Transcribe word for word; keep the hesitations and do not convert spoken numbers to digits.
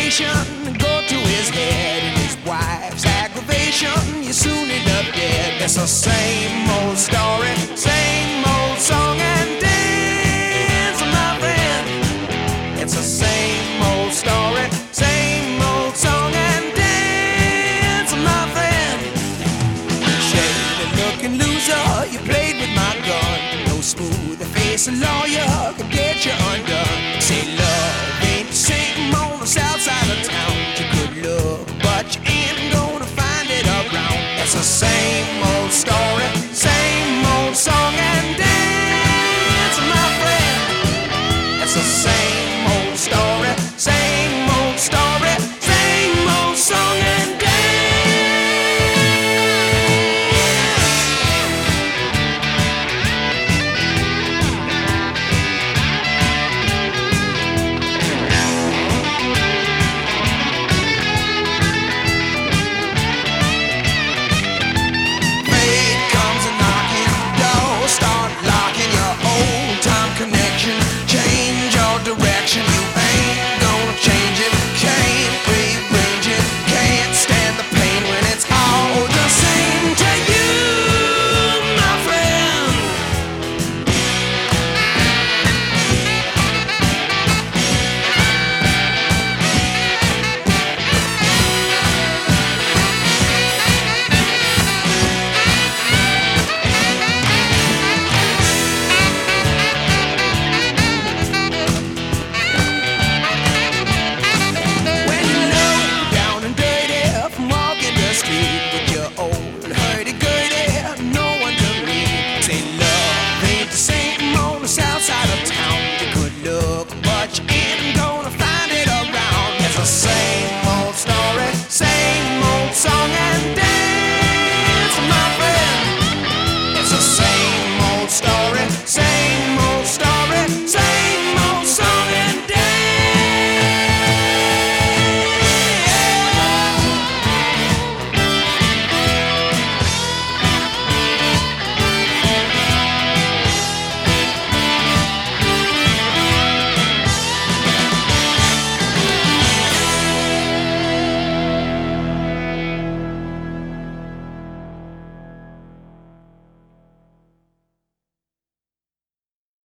temptation go to his head, and his wife's aggravation, you soon end up dead. It's the same old story, same old song and dance, my friend. It's the same old story, same old song and dance, my friend. Shady-looking loser, you played with my gun. No smooth-faced lawyer could get you undone. Say love ain't the same on the south side of town. You could look, but you ain't gonna find it around. It's the same old story,